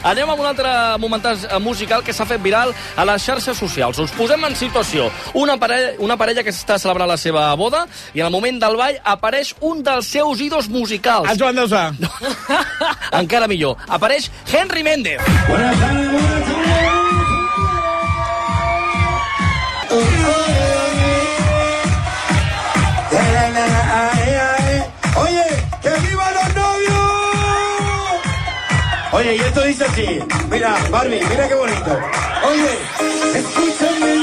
Anem amb un altre momentàs musical que s'ha fet viral a les xarxes socials. Us posem en situació. Una parella que està celebrant la seva boda i en el moment del ball apareix un dels seus ídols musicals. El Joan Dausà. Encara millor. Apareix Henry Méndez. Oye, que viva los novios. Oye, y esto dice así. Mira, Barbie, mira qué bonito. Oye, escúchame.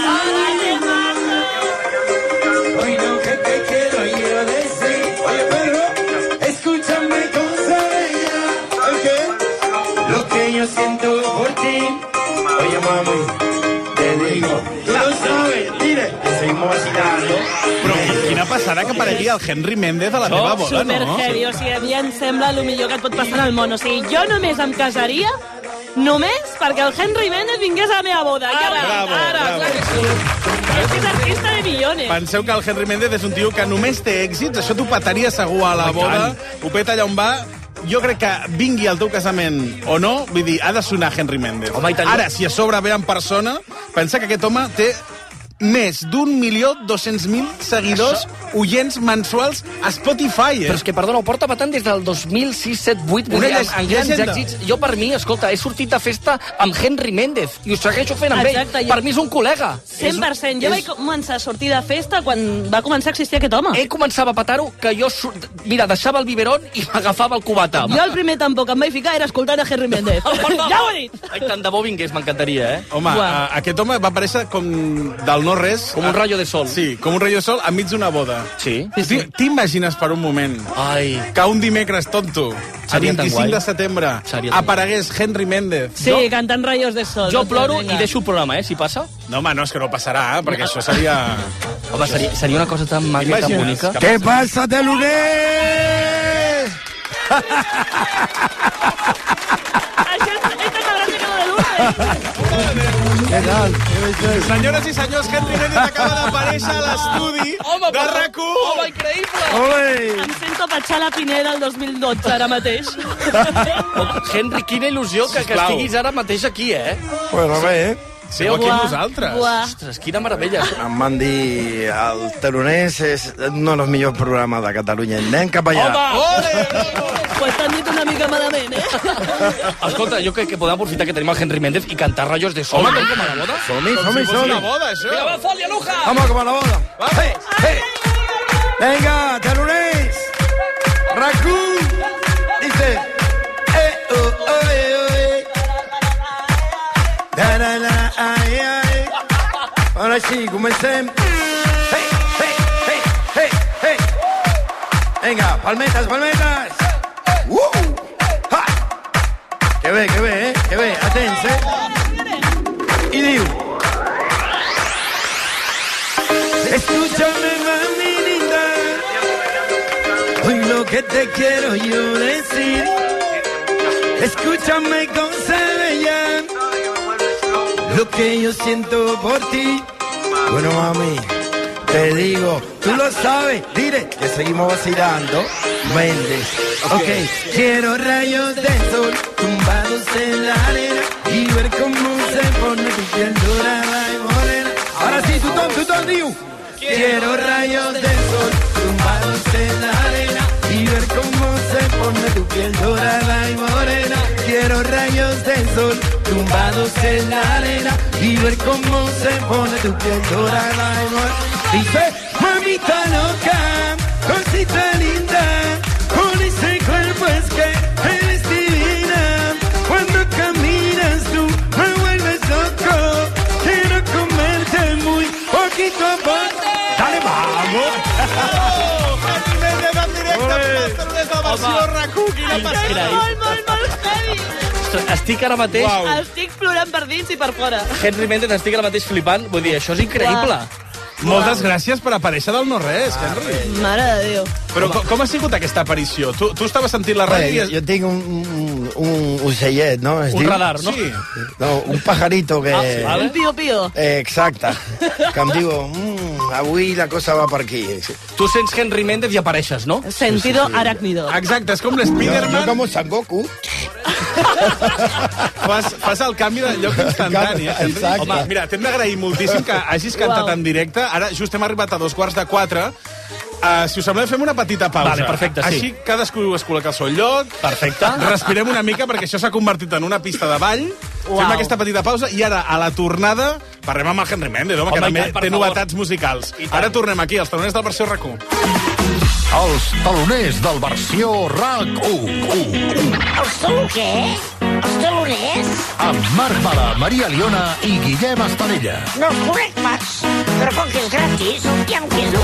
Hoy lo que te quiero yo decir. Oye, perro, escúchame con sabiduría. ¿Qué? Lo que yo siento por ti. Oye, mami, te digo, tú lo sabes, dile, que seguimos vacilando. Però quina passada que aparegui el Henry Méndez a la teva boda, no? Superheavy, o sigui, a mi em sembla el millor que et pot passar al món. O sigui, jo només em casaria només perquè el Henry Méndez vingués a la meva boda. Bravo. És que és artista de millones. Penseu que el Henry Méndez és un tio que només té èxits, això t'ho petaria segur a la boda, ho peta allà on va. Jo crec que vingui al teu casament o no, vull dir, ha de sonar Henry Méndez. Home, ara, si a sobre ve en persona, pensa que aquest home té més d'1.200.000 seguidors oients mensuals a Spotify, Però és que, perdona, ho porta patant des del 2006, 7, 8, Una amb grans llegenda. èxits. Jo, per mi, escolta, he sortit de festa amb Henry Méndez i ho segueixo fent amb Exacte, ell. Per mi és un col·lega. 100%. Jo vaig començar a sortir de festa quan va començar a existir aquest home. Ell començava a petar-ho que jo, mira, deixava el biberón i m'agafava el cubata. Jo el primer tampoc em vaig ficar era escoltant a Henry Méndez. Ja ho he dit. Ai, tant de bo vingués, m'encantaria, Home, Uau. aquest home va aparèixer com del no-res. Com un rayo de sol. Sí, com un rayo de sol enmig d'una boda. Sí. T'imagines per un moment Ai. que un dimecres tonto, a Seria tan 25 guai. de setembre, Seria tan aparegués Henry Méndez? Sí, cantant rayos de sol. Jo ploro Vinga. i deixo el programa, si passa. No, home, no, és que no passarà, perquè això seria... Home, seria una cosa tan màgica, tan Imagines bonica. que ¿Qué pasa, telugués? Això és tan gran que no de l'Urbe. ¿Qué tal? Senyores i senyors, Henry Méndez acaba d'aparèixer a l'estudi de RAC1. Home, increïble! Ole. Em sento Patxar la Pineda el 2012, ara mateix. Henry, quina il·lusió que Sisplau. estiguis ara mateix aquí, Bueno, bé, Sou aquí amb nosaltres. Buah. Ostres, quina meravella. Em van dir, el Taronès és un dels millors programes de Catalunya. Anem cap allà. Pues t'han dit una mica malament, Escolta, jo crec que podem aprofitar que tenim el Henry Méndez i cantar rayos de sol. Home, com a la boda. Som-hi, Com som-hi, si fos som-hi. una boda, això. Vinga, va, foli, aluja! Vamos como a la boda. Hey, hey. Venga, telugués. Raccoon. Dice. Ai, ai. Ara sí, comencem. Hey, hey, hey, hey, hey. Venga, palmetes, palmetes. Ha. Que bé, que bé. Atents, I diu... Escúchame, mami linda. Hoy lo que te quiero yo decir. Escúchame con bella. Lo que yo siento por ti. Bueno, mami, te digo, tú lo sabes. Dile que seguimos vacilando. Méndez. Ok, quiero rayos de sol tumbados en la arena y ver cómo se pone tu piel dorada y morena. Ahora sí, tu Diu. Quiero rayos de sol tumbados en la arena y ver cómo se pone tu piel dorada y morena. Quiero rayos de sol tumbados en la arena y ver cómo se pone tu piel dorada y morena. Dice, mamita loca, cosita linda, con ese cuerpo es que eres divina. Cuando caminas tú me vuelves loco, quiero comerte muy poquito a poco. Dale, vamos! Henry Méndez en directe per les Taronès de versió RAC1. Quina passada. Molt heavy. Ostres, estic ara mateix... Uau. Estic plorant per dins i per fora. Henry Méndez, estic ara mateix flipant. Vull dir, això és increïble. Moltes gràcies per aparèixer del no-res, Henry. Mare de Déu. Però com ha sigut aquesta aparició? Tu estaves sentint la ràdio i... Jo tinc un ocellet, no? Es Un diu? radar, no? Sí. No, un pajarito que... vale. Un pio-pio. Exacte. Que em diu, avui la cosa va per aquí. Tu sents Henry Méndez i apareixes, no? Sentido arácnido. Exacte, és com Jo l'Spiderman. com San Goku. Fas el canvi de lloc instantani. Exacte. Home, mira, t'hem d'agrair moltíssim que hagis cantat en directe. Ara just hem arribat a 3:45. Si us sembla, fem una petita pausa. Vale, perfecte, sí. Així cadascú es col·loca al seu lloc. Perfecte. Respirem una mica, perquè això s'ha convertit en una pista de ball. Fem aquesta petita pausa i ara, a la tornada, parlem amb el Henry Méndez, que també té novetats musicals. Ara tornem aquí, als taloners del Versió RAC1. Els taloners del Versió RAC1. Els taloners? Els taloners? Amb Marc Bala, Maria Liona i Guillem Espadella. No els conec pas, però com que és gratis, ja em quedo.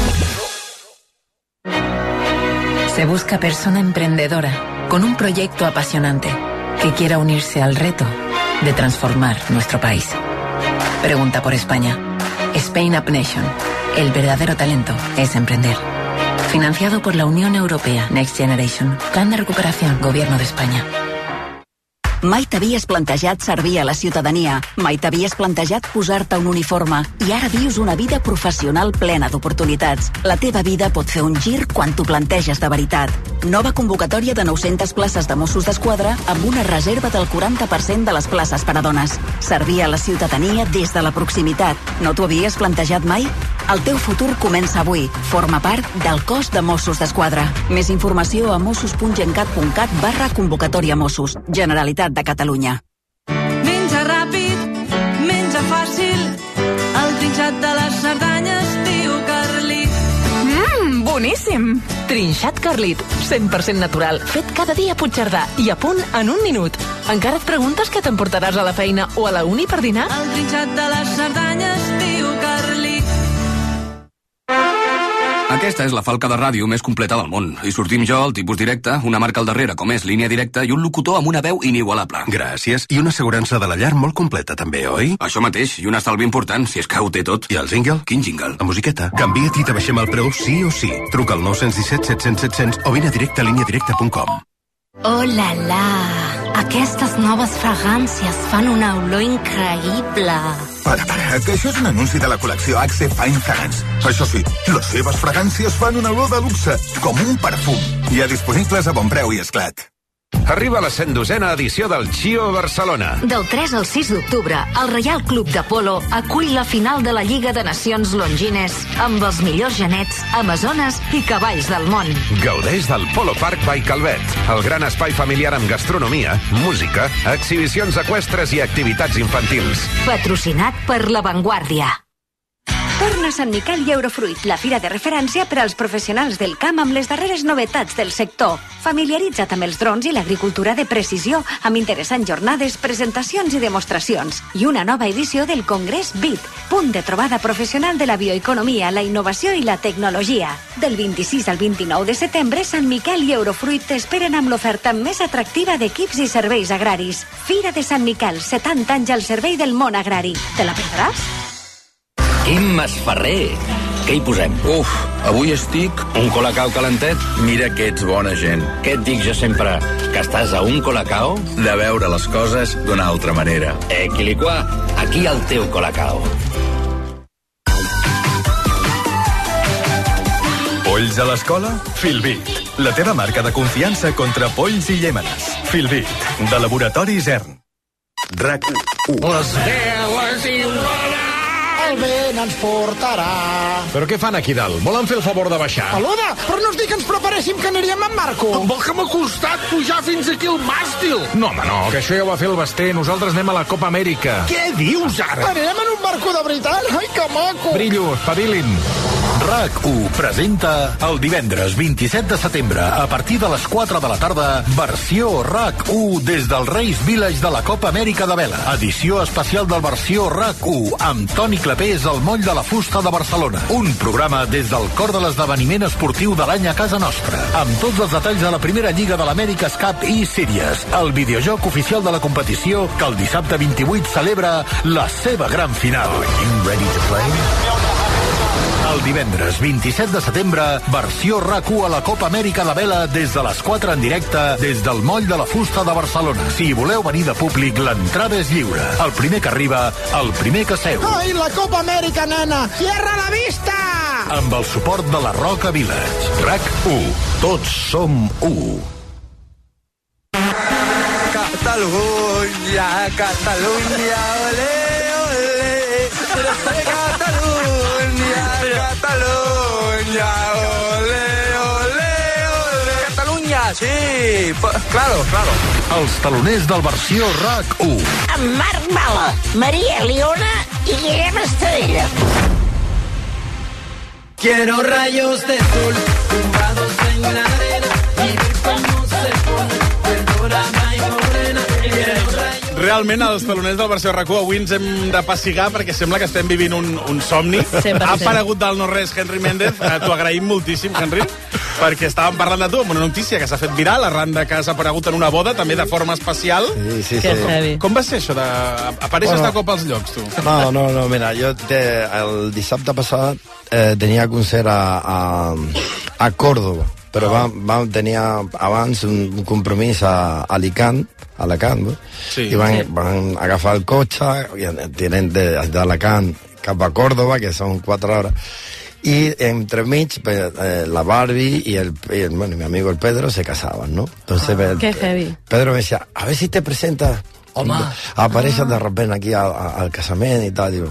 Se busca persona emprendedora con un proyecto apasionante que quiera unirse al reto de transformar nuestro país. Pregunta por España. Spain Up Nation. El verdadero talento es emprender. Financiado por la Unión Europea Next Generation. Plan de recuperación. Gobierno de España. Mai t'havies plantejat servir a la ciutadania, mai t'havies plantejat posar-te un uniforme i ara vius una vida professional plena d'oportunitats. La teva vida pot fer un gir quan t'ho planteges de veritat. Nova convocatòria de 900 places de Mossos d'Esquadra amb una reserva del 40% de les places per a dones. Servir a la ciutadania des de la proximitat. No t'ho havies plantejat mai? El teu futur comença avui. Forma part del cos de Mossos d'Esquadra. Més informació a mossos.gencat.cat/convocatòria Mossos. Generalitat de Catalunya. Menja ràpid, menja fàcil, el trinxat de les Cerdanyes, tio Carlit. Boníssim! Trinxat Carlit, 100% natural, fet cada dia a Puigcerdà i a punt en un minut. Encara et preguntes què t'emportaràs a la feina o a la uni per dinar? El trinxat de les Cerdanyes, tio Carlit. Aquesta és la falca de ràdio més completa del món. Hi sortim jo, el tipus directe, una marca al darrere com és Línia Directa i un locutor amb una veu inigualable. Gràcies. I una assegurança de la llar molt completa, també, oi? Això mateix, i un estalvi important, si és que ho té tot. I el jingle? Quin jingle? La musiqueta. Canvia't i t'abaixem el preu sí o sí. Truca al 917 700 700 o vine a directe a lineadirecta.com. Oh la la! Aquestes noves fragàncies fan una olor increïble. Para, que això és un anunci de la col·lecció Axe Fine Fragrance. Això sí, les seves fragàncies fan una olor de luxe, com un perfum. Ja disponibles a bon preu i esclat. Arriba la 102a edició del Chio Barcelona. Del 3 al 6 d'octubre, el Reial Club de Polo acull la final de la Lliga de Nacions Longines amb els millors genets, amazones i cavalls del món. Gaudeix del Polo Park by Calvet, el gran espai familiar amb gastronomia, música, exhibicions eqüestres i activitats infantils. Patrocinat per La Vanguardia. Torna Sant Miquel i Eurofruit, la fira de referència per als professionals del camp amb les darreres novetats del sector. Familiaritza't amb els drons i l'agricultura de precisió, amb interessants jornades, presentacions i demostracions. I una nova edició del Congrés BIT, punt de trobada professional de la bioeconomia, la innovació i la tecnologia. Del 26 al 29 de setembre, Sant Miquel i Eurofruit t'esperen amb l'oferta més atractiva d'equips i serveis agraris. Fira de Sant Miquel, 70 anys al servei del món agrari. Te la perdràs? Quim Masferrer. Què hi posem? Uf, avui estic... Un colacao calentet? Mira que ets bona gent. Què et dic jo sempre? Que estàs a un colacao? De veure les coses d'una altra manera. Quiliquà, aquí el teu colacao. Polls a l'escola? Filbit. La teva marca de confiança contra polls i llèmenes. Filbit, de Laboratori Zern. RAC1. Les veles i el vent ens portarà. Però què fan aquí dalt? Volen fer el favor de baixar? Peluda, però no us dic que ens preparéssim que aniríem amb Marco. Vol que m'ha costat pujar fins aquí al màstil? No, home, no, que això ja ho va fer el Basté. Nosaltres anem a la Copa Amèrica. Què dius ara? Anem en un barco de veritat? Ai, que maco. Brillo, espavilin. RAC1 presenta el divendres 27 de setembre a partir de les 4 de la tarda versió RAC1 des del Reis Village de la Copa Amèrica de Vela. Edició especial del versió RAC1 amb Toni Clapés al Moll de la Fusta de Barcelona. Un programa des del cor de l'esdeveniment esportiu de l'any a casa nostra. Amb tots els detalls de la primera lliga de l'America's Cup i Series, el videojoc oficial de la competició que el dissabte 28 celebra la seva gran final. Are you ready to play? El divendres 27 de setembre, versió RAC1 a la Copa Amèrica de Vela des de les 4 en directe des del Moll de la Fusta de Barcelona. Si voleu venir de públic, l'entrada és lliure. El primer que arriba, el primer que seu. Ai, la Copa Amèrica, nena! Cierra la vista! Amb el suport de la Roca Village. RAC1. Tots som u. Catalunya, Catalunya, ole, ole. Catalunya, Catalunya, ole, ole, ole. Catalunya, sí, claro. Els taloners del versió RAC1. Amb Marc Mala, Maria Leona i Guillem Estrella. Quiero rayos de sol tumbados en la arena y ver cómo se pone el dorada y morena. Realment, els taloners del versió RAC1 avui ens hem de passigar perquè sembla que estem vivint un somni. 100%. Ha aparegut del no-res Henry Méndez. T'ho agraïm moltíssim, Henry, perquè estàvem parlant de tu amb una notícia que s'ha fet viral arran de que has aparegut en una boda, també de forma especial. Sí. Com va ser això d'aparèixer de cop als llocs, tu? No, mira, jo el dissabte passat tenia concert a Córdoba, però vam tenir abans un compromís a Alacant, sí, i van agafar el cotxe i tirem d'Alacant cap a Córdoba, que són 4 hores, y entremig la Barbie y mi amigo el Pedro se casaban, ¿no? Entonces qué heavy. Pedro me decía, a ver si te presentas, apareixes de repente aquí al casament y tal, digo,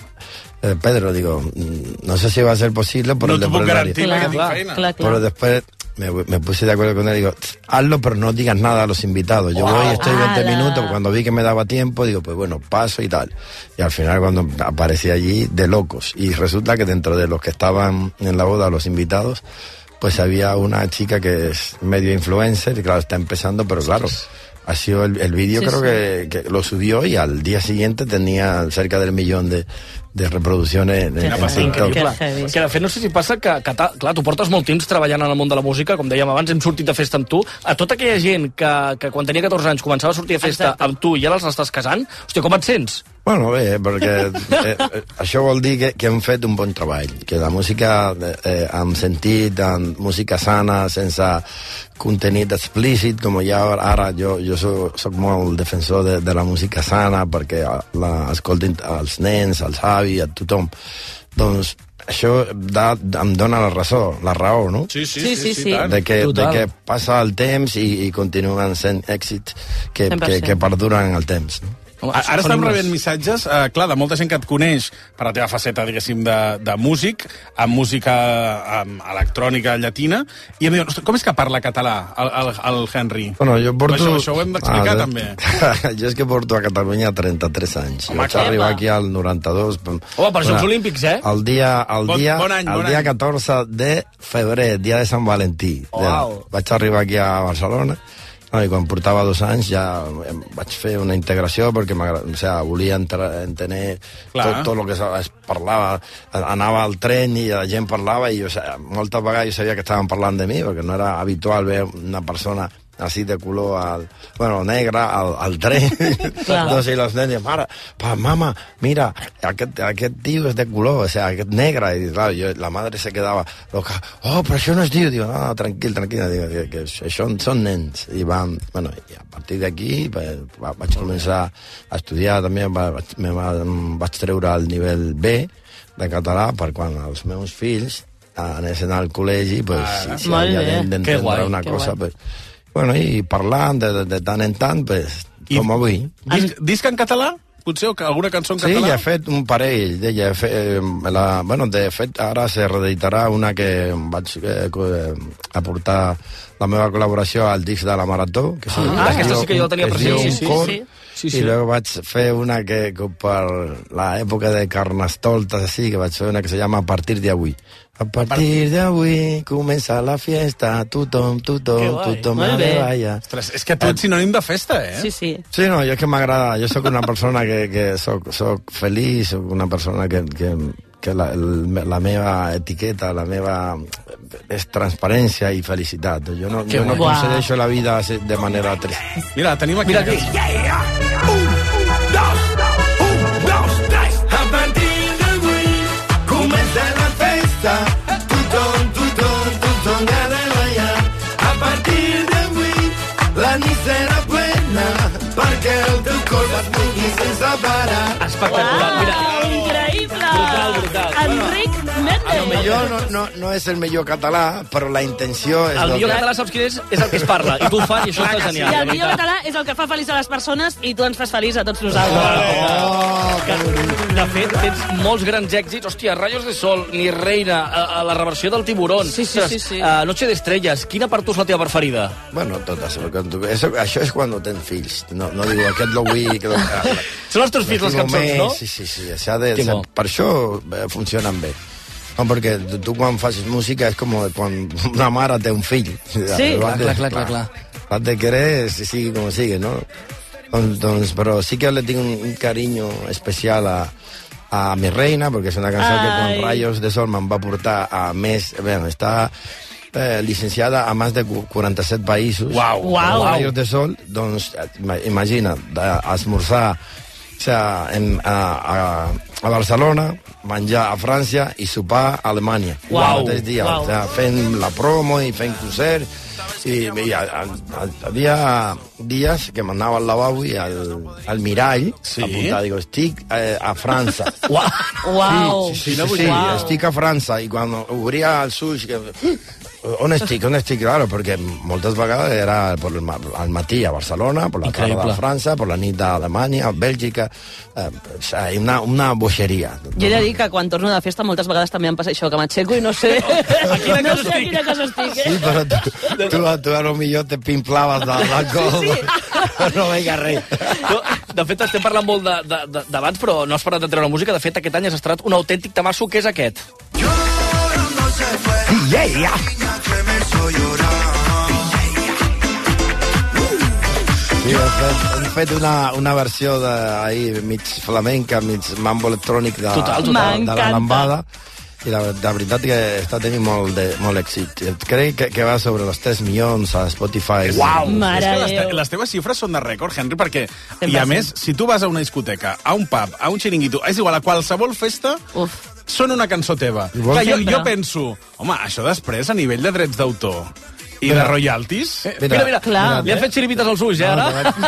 Pedro, digo, no sé si va a ser posible por el horario. Claro. Pero después me puse de acuerdo con él, digo, hazlo, pero no digas nada a los invitados. Yo voy, estoy 20 minutos, cuando vi que me daba tiempo, digo, pues bueno, paso y tal. Y al final cuando aparecí allí, de locos. Y resulta que dentro de los que estaban en la boda, los invitados, pues había una chica que es medio influencer, y claro, está empezando, pero claro, ha sido el vídeo, creo que lo subió y al día siguiente tenía cerca del 1 millón de reproduccions en TikTok. Que de fet no sé si passa que clar, tu portes molt temps treballant en el món de la música, com dèiem abans, hem sortit de festa amb tu. A tota aquella gent que quan tenia 14 anys començava a sortir de festa amb tu i ara els estàs casant, hòstia, com et sents? Bueno, bé, perquè això vol dir que hem fet un bon treball, que la música amb sentit, amb música sana, sense contenit explícit, com ja ara jo soc molt defensor de la música sana, perquè l'escoltin els nens, els avis, a tothom. Doncs això em dona la raó, no? Sí. De que passa el temps i continuen sent èxits que perduren el temps, no? Ara estem rebent missatges, clar, de molta gent que et coneix per la teva faceta, diguéssim, de músic, amb música electrònica llatina, i em diuen, com és que parla català, el Henry? Bueno, jo porto... Això ho hem d'explicar, també. Jo és que porto a Catalunya 33 anys. Vaig arribar aquí al 92. Home, per Jocs Olímpics, eh? El dia 14 de febrer, dia de Sant Valentí. Vaig arribar aquí a Barcelona, i quan portava 2 anys ja vaig fer una integració perquè volia entenir tot el que es parlava. Anava al tren i la gent parlava i moltes vegades jo sabia que estaven parlant de mi perquè no era habitual veure una persona así de color, negra, al tren. Entonces los nenes, mamá, mira, aquest tío es de color, o sea, aquest negre. Y claro, la madre se quedaba loca. Oh, però això no es diu. Digo, no, tranquil, digo, que això són nens. I van, i a partir d'aquí vaig començar a estudiar també, vaig treure el nivell B de català per quan els meus fills anessin al col·legi, si havien d'entendre una cosa, i parlant de tant en tant, com avui. Disc en català? Potser alguna cançó en català? Sí, ja he fet un parell. De fet, ara se reeditarà una que vaig aportar la meva col·laboració al disc de la Marató. Aquesta sí que jo la tenia present. Sí. I luego vaig fer una que per l'època de Carnestoltes, que vaig fer una que se llama A partir de avui. A partir de avui comença la fiesta, tothom ha de ballar. Ostres, és que tu ets sinònim de festa, eh? Sí. Sí, no, jo és que m'agrada. Jo sóc una persona que soc feliç, soc una persona que la meva etiqueta, la meva és transparència i felicitat. Jo no concedeixo la vida de manera trista. Mira, tenim aquí. Mira aquí. Un, dos, tres. A partir d'avui comença la festa. Tothom ha de ballar. A partir d'avui la nit serà plena perquè el teu cor es pugui sense parar. Espectacular, mira. Increïble. Brutal. Enric Méndez. El millor no és el millor català, però la intenció és... El millor català, saps quin és? És el que es parla. I tu ho fan i això està genial. I el millor català és el que fa feliç a les persones i tu ens fas feliç a tots nosaltres. De fet, tens molts grans èxits. Hòstia, Rayos de Sol, Ni Reina, a la reversió del Tiburón. Sí. Noche de Estrellas. Quina per tu és la teva preferida? Bueno, totes. Això és quan tens fills. No digo, aquest lo vull... Són els teus fills, les cançons, no? Sí. Per això funcionen bé. No, perquè tu quan fas música és com quan una mare té un fill. Sí, clar. Has de querer, sigui com sigui, no? Doncs, però sí que le tinc un carinyo especial a Mi Reina, perquè és una cançó que con Rayos de Sol me'n va portar a més... Bé, està licenciada a més de 47 països. Uau. Rayos de Sol, doncs, imagina, esmorzar a Barcelona, menjar a França i sopar a Alemanya. Uau. Fent la promo i fent concert. I havia dies que m'anava al lavabo i al mirall a apuntar, digo, estic a França. Uau. Sí, estic a França. I quan obria els ulls... On estic? Claro, perquè moltes vegades era al matí a Barcelona, per la tarda a França, per la nit a Alemanya, a Bèlgica, una boixeria. Jo he de dir que quan torno de festa moltes vegades també em passa això, que m'aixeco i no sé a quina cosa estic. Sí, però tu a lo millor te pimplaves d'alcohol. No veia res. De fet, estem parlant molt d'abans, però no has parat de treure música. De fet, aquest any has estrenat un autèntic temasso, que és aquest. Yeah! Sí, hem fet una versió mig flamenca, mig mambo electrònic de la lambada, i la veritat que està tenint molt èxit. Crec que va sobre els 3 milions a Spotify. Uau! És que les teves xifres són de rècord, Henry, perquè, i a més, si tu vas a una discoteca, a un pub, a un xiringuito, és igual, a qualsevol festa, són una cançó teva. Jo penso, home, això després, a nivell de drets d'autor i de royalties... Mira, li han fet xiripites als ulls, ara?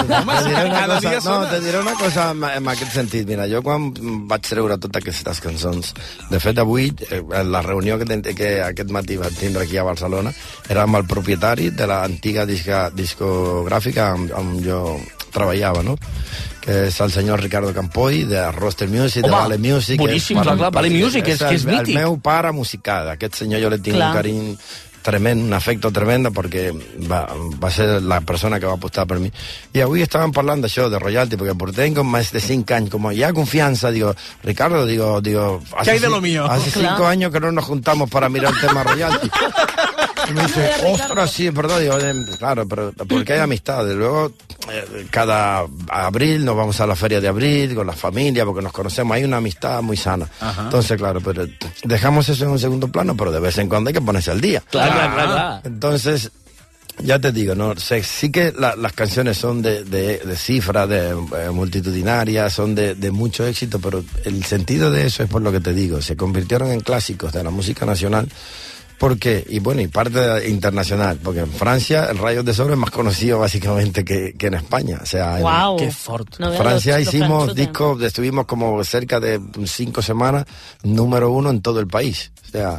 Te diré una cosa en aquest sentit. Mira, jo quan vaig treure totes aquestes cançons, de fet avui, la reunió que aquest matí vaig tindre aquí a Barcelona, era amb el propietari de l'antiga discogràfica on jo treballava, no? Que és el senyor Ricardo Campoy, de Roster Music, de Vale Music. Boníssim, clar, Vale Music, que és mític. El meu pare musical, aquest senyor jo le tinc un carinyo tremendo, un afecto tremendo, perquè va ser la persona que va apostar per mi. I avui estàvem parlant d'això, de royalty, perquè portem com més de 5 anys, com hi ha confianza, digo, Ricardo, ¿qué hay de lo mío? Hace 5 años que no nos juntamos para mirar el tema royalty. Y me dice, ostras, sí, perdón, digo, claro, pero porque hay amistad. Y luego, cada abril nos vamos a la feria de abril con la familia, porque nos conocemos, hay una amistad muy sana. Entonces, claro, pero dejamos eso en un segundo plano, pero de vez en cuando hay que ponerse al día. Claro. Entonces, ya te digo, no sí que las canciones son de cifras, de multitudinarias, son de mucho éxito, pero el sentido de eso es por lo que te digo, se convirtieron en clásicos de la música nacional. ¿Por qué? Y bueno, y parte internacional, porque en Francia el Rayos de Sol es más conocido básicamente que en España. O sea, qué fuerte. En Francia hicimos discos, estuvimos como cerca de 5 semanas, número 1 en todo el país. O sea,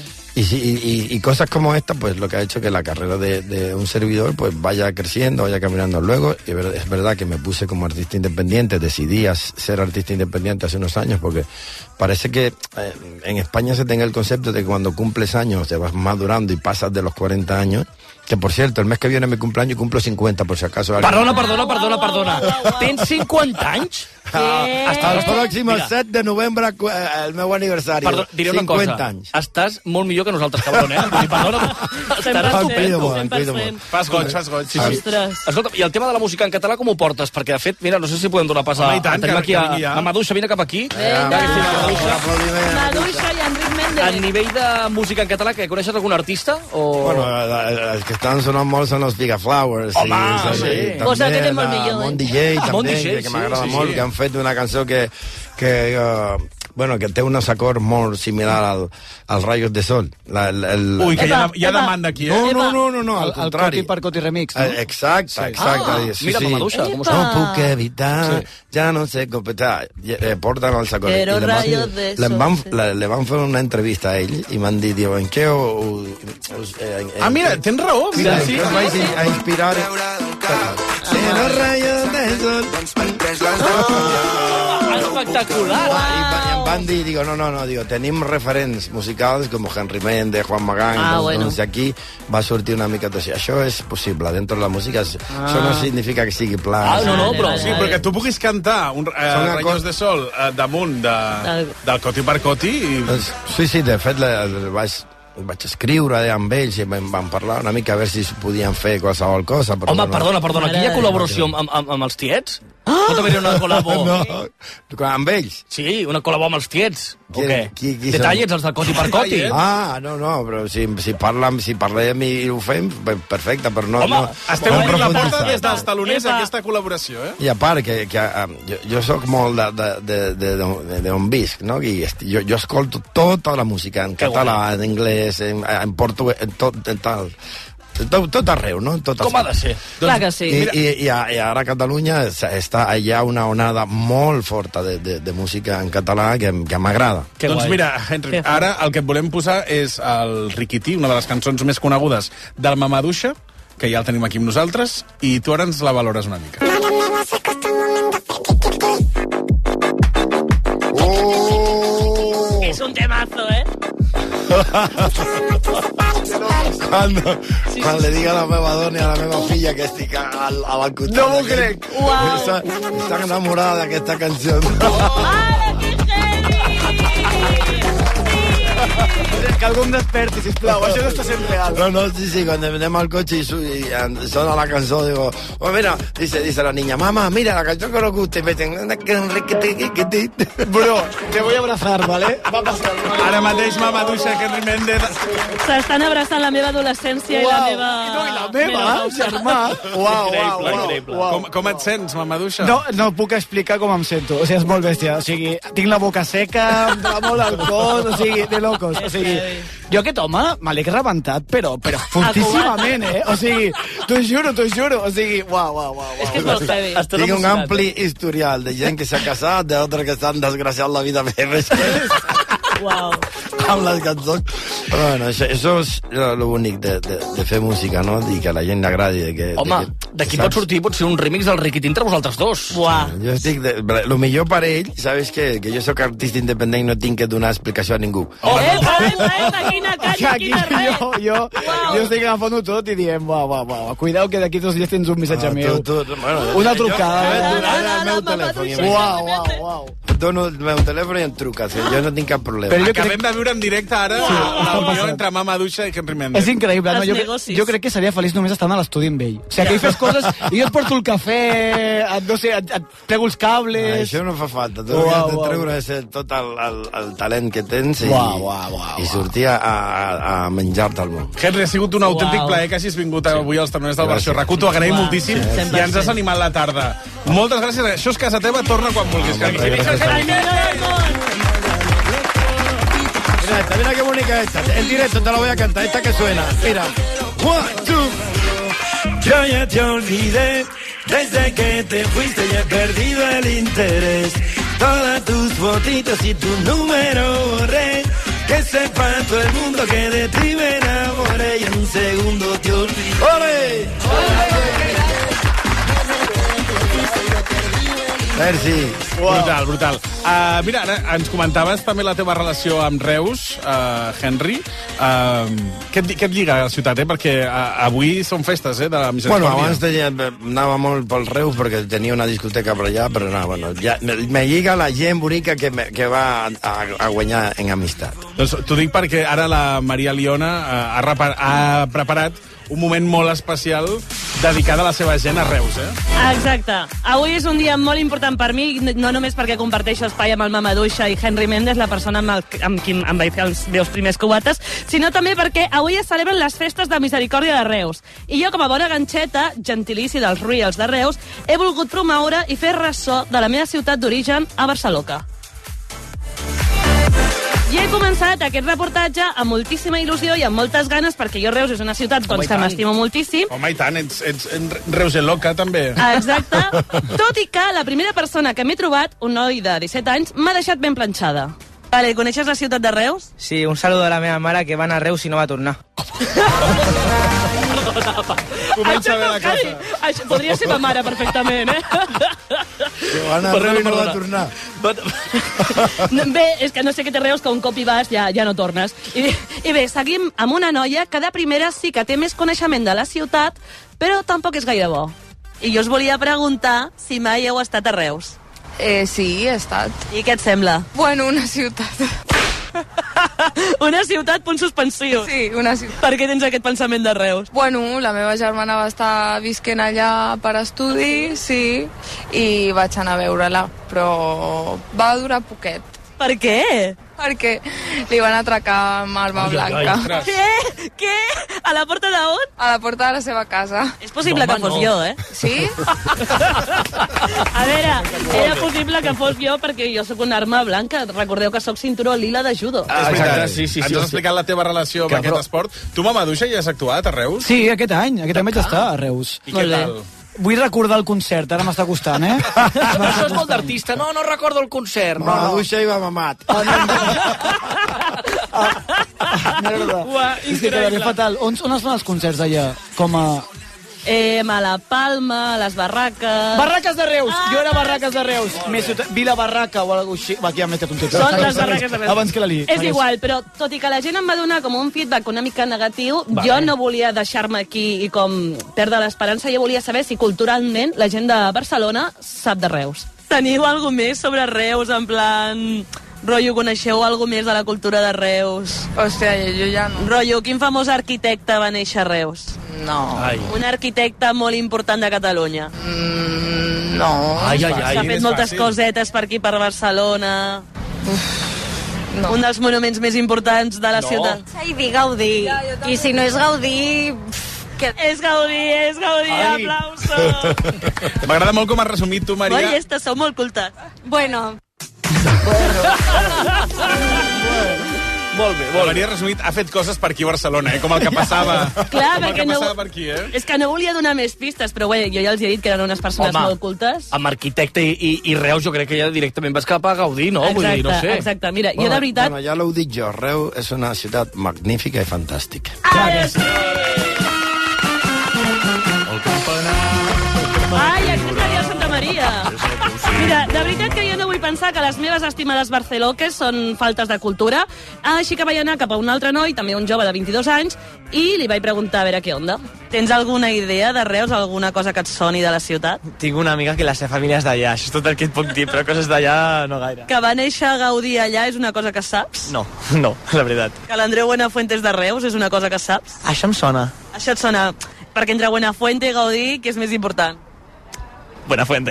y cosas como esta, pues lo que ha hecho que la carrera de un servidor pues vaya creciendo, vaya caminando. Luego, es verdad que me puse como artista independiente, decidí ser artista independiente hace unos años, porque parece que en España se tenga el concepto de que cuando cumples años te vas madurando y pasas de los 40 años, que por cierto, el mes que viene es mi cumpleaños y cumplo 50, por si acaso. Perdona. Tens 50 anys? Hasta el pròxim 7 de novembre, el meu aniversari. Diré una cosa. Anys. Estás molt millor que nosaltres, cabron, Perdona. Cuido molt. Fas goig. Sí. Escolta, i el tema de la música en català com ho portes? Perquè, de fet, mira, no sé si podem donar pas a... Tenim aquí a Maduixa, vine cap aquí. Maduixa i Enric Méndez. A nivell de música en català, que coneixes algun artista? Bueno, els que estan sonant molt són els Pigaflowers. Home, sí. Cosa que té molt millor. Mon DJ, també, que m'agrada molt, que han fet una cançó que Bueno, que té un acord molt similar als Rayos de Sol. Ui, que hi ha demanda aquí, eh? No, al contrari. El Coti per Coti remix, no? Exacte. Mira, Mamaduixa, com no puc evitar, ja no sé com... Porten els acords. Però Rayos de Sol... Le van fer una entrevista a ell i m'han dit, en què mira, tens raó. Mira, sí, us vaig a inspirar. Però Rayos de Sol... Espectacular. I em van dir, tenim referents musicals com Henry Méndez, Juan Magán, doncs aquí va sortir una mica de... Això és possible, dentro de la música. Això no significa que sigui pla. Però sí, perquè tu puguis cantar Rayos de Sol damunt del Coti per Coti. Sí, de fet, vaig escriure amb ells i vam parlar una mica a veure si podien fer qualsevol cosa. Home, perdona, aquí hi ha col·laboració amb els tiets? Pot haver-hi una col·labo? No, amb ells? Sí, una col·labo amb els tiets. O què? Detallets, els del Coti per Coti. No, però si parlem i ho fem, perfecte, però no... Home, estem obrint la porta des dels taloners a aquesta col·laboració, eh? I a part, que jo soc molt d'on visc, no? Jo escolto tota la música, en català, en anglès, en portuguès, en tal... Tot arreu, no? Com ha de ser? Clar que sí. I ara a Catalunya hi ha una onada molt forta de música en català que m'agrada. Doncs mira, Henry, ara el que et volem posar és el Riquití, una de les cançons més conegudes del Mamaduixa, que ja el tenim aquí amb nosaltres, i tu ara ens la valores una mica. És un temazo, eh? Quan le diga a la meva dona i a la meva filla que estic a l'alcotat. No m'ho crec. Estan enamorada d'aquesta canció. Que algú em desperti, sisplau, això no està sent real. No, sí, quan anem al cotxe i sona la cançó, digo, mira, dice la niña, mamá, mira, la canción que nos gusta, y meten... Bro, te voy a abrazar, ¿vale? Va a pasar. Ara mateix Mamaduixa, Henry Méndez... S'estan abraçant la meva adolescència i la meva... No, i la meva, germà. Uau. Com et sents, Mamaduixa? No puc explicar com em sento. O sigui, és molt bèstia. O sigui, tinc la boca seca, em dona molt el cos, o sigui, de locos. O sigui, jo aquest home me l'he rebentat, però fortíssimament, eh? O sigui, t'ho juro. O sigui, uau. És que és molt heavy. Tinc un ampli historial de gent que s'ha casat, d'altres que s'han desgraciat la vida més. Uau. Amb les cançons. Però bueno, això és l'únic de fer música, no? I que a la gent li agradi. Home, d'aquí pot sortir potser un remix del Riquití entre vosaltres dos. Uau. Jo estic... Lo millor per ell, sabes que jo soc artista independent i no tinc que donar explicació a ningú. Quina calla, quina res. Jo estic agafant-ho tot i diem, uau, cuidao que d'aquí 2 dies tens un missatge meu. Una trucada. El meu telèfon. Uau. Dono el meu telèfon i em truques. Jo no tinc cap problema. Acabem de viure en directe ara la unió entre Mamaduixa i Henry Méndez. És increïble, no? Jo crec que seria feliç només estant a l'estudi amb ell. O sigui, que hi fes coses i jo et porto el cafè, et prego els cables... Això no fa falta. Tu has de treure tot el talent que tens i sortir a menjar-te el món. Henry, ha sigut un autèntic plaer que hagis vingut avui als taloners del Versió RAC1. T'ho agraïm moltíssim i ens has animat la tarda. Moltes gràcies. Això és casa teva, torna quan vulguis. Mira qué bonita esta. En directo te la voy a cantar. Esta que suena. Mira. 1, 2. Yo ya te olvidé. Desde que te fuiste ya he perdido el interés. Todas tus fotitos y tu número borré. Que sepa todo el mundo que de ti me enamoré. Y en un segundo te olvidé. ¡Ole! Merci. Brutal. Mira, ara ens comentaves també la teva relació amb Reus, Henry. Què et lliga a la ciutat, Perquè avui són festes, de la Misericòrdia. Bueno, abans anava molt pel Reus perquè tenia una discoteca per allà, però ja me lliga la gent bonica que va a guanyar en amistat. Doncs t'ho dic perquè ara la Maria Liona ha preparat un moment molt especial dedicat a la seva gent a Reus, Exacte. Avui és un dia molt important per mi, no només perquè comparteixo espai amb el Mamaduixa i Henry Méndez, la persona amb qui em vaig fer els meus primers cubates, sinó també perquè avui es celebren les festes de Misericòrdia de Reus. I jo, com a bona ganxeta, gentilici dels Royals de Reus, he volgut promoure i fer ressò de la meva ciutat d'origen a Barcelona. I he començat aquest reportatge amb moltíssima il·lusió i amb moltes ganes, perquè jo Reus és una ciutat que m'estimo moltíssim. Home, i tant, ets reuseloca, també. Exacte. Tot i que la primera persona que m'he trobat, un noi de 17 anys, m'ha deixat ben planxada. Vale, coneixes la ciutat de Reus? Sí, un saludo a la meva mare, que va anar a Reus i no va tornar. Comença bé la cosa. Això podria ser ma mare, perfectament, Que va anar a Reus i no va tornar. Bé, és que no sé què té Reus, que un cop hi vas ja no tornes. I bé, seguim amb una noia que de primera sí que té més coneixement de la ciutat, però tampoc és gaire bo. I jo us volia preguntar si mai heu estat a Reus. Sí, he estat. I què et sembla? Bueno, una ciutat. Una ciutat, punt suspensiu. Sí, una ciutat. Per què tens aquest pensament de Reus? Bueno, la meva germana va estar visquent allà per estudi, sí, i vaig anar a veure-la, però va durar poquet. Per què? Perquè li van atracar amb arma blanca. Què? A la porta d'on? A la porta de la seva casa. És possible que fos jo, eh? Sí? A veure, era possible que fos jo perquè jo sóc una arma blanca. Recordeu que sóc cinturó lila de judo. És veritat, sí. Ens has explicat la teva relació amb aquest esport. Tu, Mamaduixa, hi has actuat a Reus? Sí, aquest any vaig estar a Reus. I què tal? Vull recordar el concert, ara m'està costant, eh? Això és molt d'artista. No recordo el concert. Mamaduixa i va mamat. Merda. És que quedaré fatal. On són els concerts allà? Com a... A la Palma, a les Barraques... Barraques de Reus! Jo era Barraques de Reus. Vila Barraca o alguna cosa així. Aquí ja m'he fet un títol. Són les Barraques de Reus. Abans que la li. És igual, però tot i que la gent em va donar com un feedback una mica negatiu, jo no volia deixar-me aquí i com perdre l'esperança. Jo volia saber si culturalment la gent de Barcelona sap de Reus. Teniu alguna més sobre Reus, en plan... Rotllo, coneixeu alguna més de la cultura de Reus? Hòstia, jo ja no. Rotllo, quin famós arquitecte va néixer a Reus? No. Un arquitecte molt important de Catalunya. No. S'ha fet moltes cosetes per aquí, per Barcelona. No. Un dels monuments més importants de la ciutat. Saidi Gaudí. I si no és Gaudí... És Gaudí, aplausos. M'agrada molt com has resumit tu, Maria. Oi, estes sou molt cultes. Bueno. Molt bé. La Maria resumit ha fet coses per aquí a Barcelona, com el que passava. Clar, com el perquè que passava per aquí, És que no volia donar més pistes, però bé, jo ja els he dit que eren unes persones molt cultes. Amb arquitecte i Reus jo crec que ja directament vas cap a Gaudí, no? Vull dir, no sé. Exacte. Mira, jo de veritat... Bueno, ja l'ho dic jo, Reus és una ciutat magnífica i fantàstica. Ai, aquí estaria Santa Maria. Mira, de veritat que jo no vull pensar que les meves estimades barceloques són faltes de cultura, així que vaig anar cap a un altre noi, també un jove de 22 anys, i li vaig preguntar a veure què onda. Tens alguna idea de Reus, alguna cosa que et soni de la ciutat? Tinc una amiga que la seva família és d'allà, això és tot el que et puc dir, però coses d'allà no gaire. Que va néixer Gaudí allà és una cosa que saps? No, la veritat. Que l'Andreu Buenafuente és de Reus és una cosa que saps? Això em sona. Això et sona, perquè entre Buenafuente i Gaudí, què és més important? Buenafuente.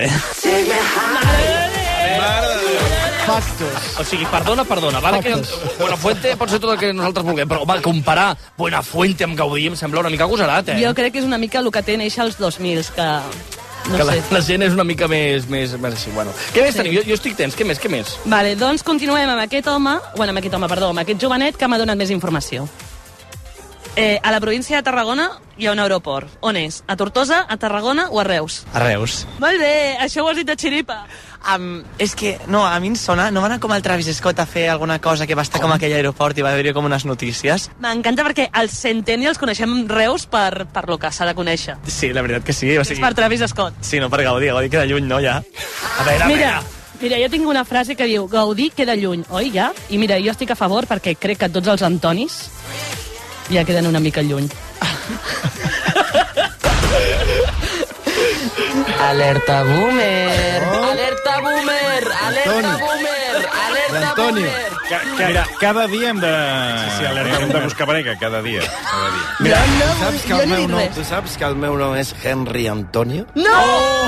Factos. O sigui, perdona, vale que Buenafuente pot ser tot el que nosaltres vulguem, però home, comparar Buenafuente amb Gaudí em sembla una mica agosarat, Jo crec que és una mica el que té néixer als 2000, que... No sé. La gent és una mica més així, bueno. Què més tenim? Jo estic tens, què més? Vale, doncs continuem amb aquest home, amb aquest jovenet que m'ha donat més informació. A la província de Tarragona hi ha un aeroport. On és? A Tortosa, a Tarragona o a Reus? A Reus. Molt bé, això ho has dit de xiripa. És que, no, a mi em sona, no va anar com el Travis Scott a fer alguna cosa que va estar com a aquell aeroport i va haver-hi com unes notícies? M'encanta perquè els centennials coneixem Reus per lo que s'ha de conèixer. Sí, la veritat que sí. És per Travis Scott. Sí, no per Gaudí queda lluny, no, ja? A veure. Mira, jo tinc una frase que diu Gaudí queda lluny, oi, ja? I mira, jo estic a favor perquè crec que tots els Antonis ja queden una mica lluny. Alerta boomer! Alerta boomer! Alerta boomer! Alerta boomer! Cada dia hem de... Sí, alerta hem de buscar parella, cada dia. Mira, tu saps que el meu nom és Henry Antonio? No!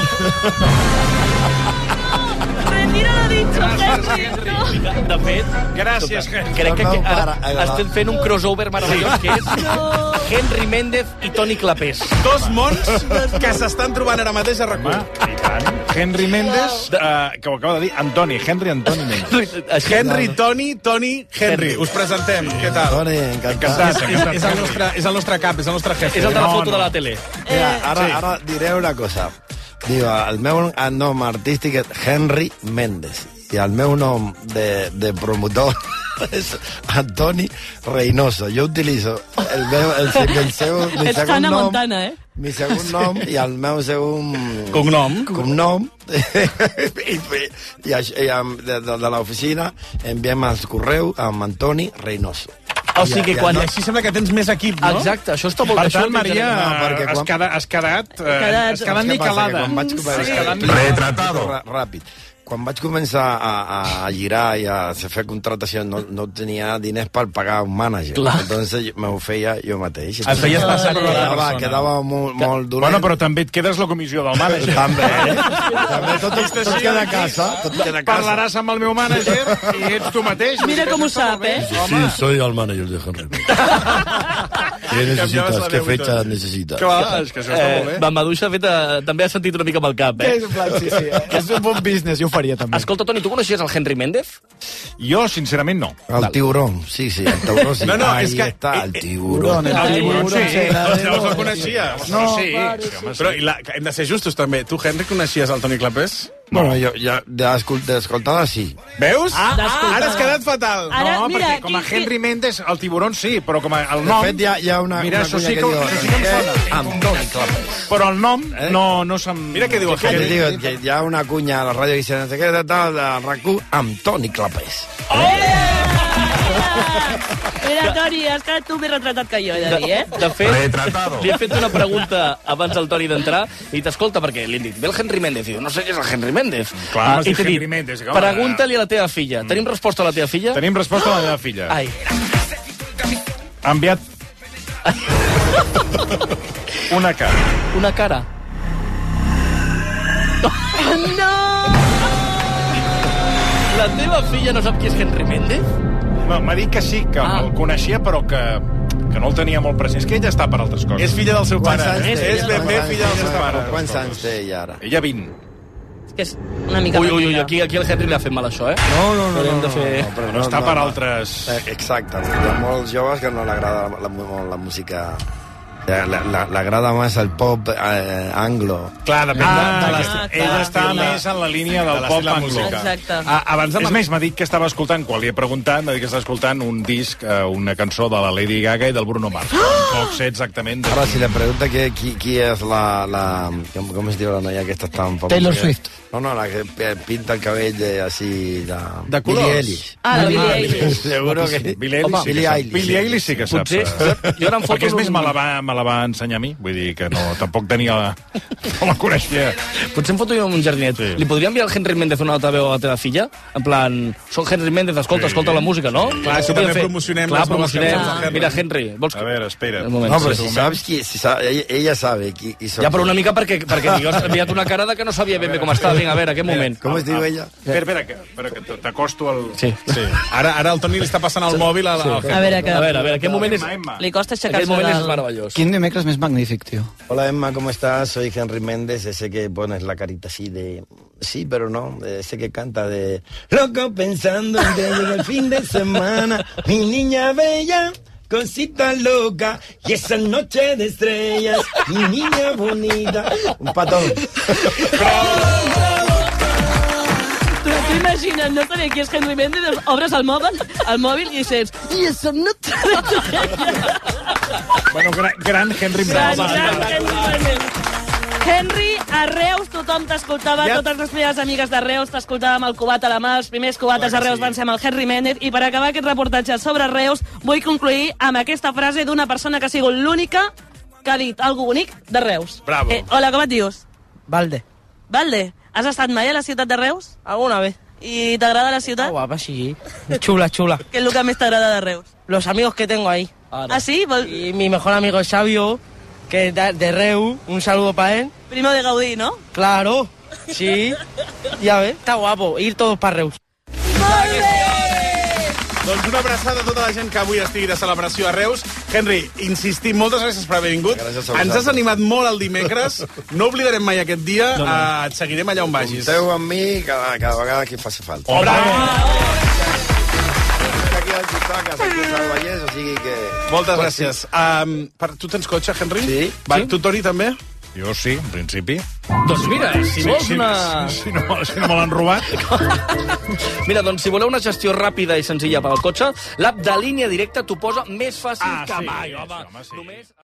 Retira lo dicho, Henry! De fet, gràcies, Henry. Crec que estem fent un crossover meravellós, que és Henry Méndez i Toni Clapés. Dos mons que s'estan trobant ara mateix a RAC1. Henry Méndez, que ho acaba de dir, Antoni Méndez. Henry, Toni, Henry. Us presentem. Què tal? Toni, encantat. És el nostre cap, és el nostre jefe. És el de la foto de la tele. Ara diré una cosa. Diu, el meu nom artístic és Henry Méndez i el meu nom de promotor és Antoni Reynoso. Jo utilitzo el seu mi segon nom, mi segon nom i el meu segon cognom i de l'oficina enviem el correu amb Antoni Reynoso. O sigui que quan... I així sembla que tens més equip, no? Exacte, això està molt... Per tant, Maria, has quedat niquelada. Retratado. Ràpid. Quan vaig començar a girar i a fer contratació no tenia diners per pagar un mànager. Entonces me ho feia jo mateix. Et feies passar per una persona. Quedava molt dolent. Bueno, però també et quedes la comissió del mànager. També tot queda a casa. Parlaràs amb el meu mànager i ets tu mateix. Mira com ho sap, Sí, soy el mànager de Henry. ¿Qué necesitas? ¿Qué fecha necesitas? Clar, és que això està molt bé. Maduixa també ha sentit una mica amb el cap, És un plan, sí. És un bon business, jo ho faria també. Escolta, Toni, tu coneixies el Henry Méndez? Jo, sincerament, no. El tiburón, sí, el tiburón sí. No, és que... Està, el tiburón. El tiburón, sí. No el coneixia. No, sí. Però hem de ser justos, també. Tu, Henry, coneixies el Toni Clapés? Bueno, jo ja d'escoltada sí. Veus? Ara has quedat fatal. No, perquè com a Henry Méndez, el tiburón sí, però com el nom... De fet, hi ha una això sí que em sona. Amb Toni Clapés. Però el nom no se'm... Mira què diu el Henry. Diu que hi ha una cunya a la ràdio que dice no sé què, de RAC1 amb Toni Clapés. Mira, Toni, has quedat tu més retratat que jo, he de dir, De fet, li he fet una pregunta abans al Toni d'entrar i t'escolta perquè li hem dit, ve el Henry Méndez, i diu, no sé què és el Henry Méndez. Clar, i t'he dit, pregunta-li a la teva filla. Tenim resposta a la teva filla? Tenim resposta a la meva filla. Ai. Ha enviat una cara. Una cara? No! La teva filla no sap qui és Henry Méndez? No, m'ha dit que sí, que el coneixia, però que no el tenia molt present. És que ella està per altres coses. És filla del seu pare. És ben bé filla del seu pare. Quants anys té ella ara? Ella 20. És que és una mica... Ui, aquí el Henry li ha fet mal això, No. No està per altres... Exacte. Hi ha molts joves que no l'agrada la música... L'agrada més el pop anglo. Clar, depèn ella està més en la línia del pop anglo. Exacte. És més, m'ha dit que estava escoltant, quan li he preguntat, m'ha dit que estava escoltant un disc, una cançó de la Lady Gaga i del Bruno Mars. Tampoc sé exactament... Ara, si le pregunta qui és la... Com es diu la noia aquesta tan famosa? Taylor Swift. No, la que pinta el cabell així... De colors. Billie Eilish. La Billie Eilish. Seguro que... Billie Eilish sí que saps. Perquè és més, me la va ensenyar a mi. Vull dir que no, tampoc tenia... No la coneixia. Potser em foto jo amb un jardinet. Sí. Li podria enviar al Henry Méndez una altra veu a la teva filla? En plan, soc Henry Méndez, escolta la música, no? Clar, això també promocionem les noves cançons del Henry. Mira, Henry, vols que... A veure, espera. No, però si saps qui... Ella sabe qui soc. Ja, però una mica perquè li has enviat una cara que no sabia ben bé com està. Vinga, a veure, aquest moment. Com es diu ella? Espera, que t'acosto al... Sí. Ara el Toni li està passant el mòbil al Henry. A veure, aquest moment és... Li costa aixecar-se. Aquest moment és meravellós. Quin dimecres més magnífic, tío. Hola Emma, ¿cómo estás? Soy Henry Méndez, ese que pones la carita así de... Sí, pero no, ese que canta de... Loco pensando en que llega el fin de semana, mi niña bella... Cosita loca, y esa noche de estrellas, mi niña bonita. Un patón. Tu imagines, no sabia qui és Henry Méndez, obres el mòbil i sents... I esa noche de estrellas. Bueno, gran Henry Méndez. Henry, a Reus tothom t'escoltava, totes les meves amigues de Reus t'escoltàvem el Cubat a la mà, els primers cubates a Reus van ser amb el Henry Méndez, i per acabar aquest reportatge sobre Reus vull concluir amb aquesta frase d'una persona que ha sigut l'única que ha dit algo bonic de Reus. Bravo. Hola, com et dius? Valde. Valde, has estat mai a la ciutat de Reus? Alguna vez. ¿Y te agrada la ciudad? Guapa, sí. Chula. ¿Qué es lo que más te agrada de Reus? Los amigos que tengo ahí. ¿Ah, sí? Y mi mejor amigo es Xavio, que es de Reus. Un saludo para él. Primo de Gaudí, ¿no? Claro, sí. Ya ves, está guapo. Ir todos para Reus. Doncs una abraçada a tota la gent que avui estigui de celebració a Reus. Henry, insistim, moltes gràcies per haver vingut. Ens has animat molt el dimecres. No oblidarem mai aquest dia. Et seguirem allà on vagis. Compteu amb mi cada vegada que faci falta. Moltes gràcies. Tu tens cotxe, Henry? Sí. Tu, Toni, també? Jo sí, en principi. Doncs mira, si vols una... Si no me l'han robat. Mira, doncs si voleu una gestió ràpida i senzilla pel cotxe, l'app de Línia Directa t'ho posa més fàcil que mai, home. Només...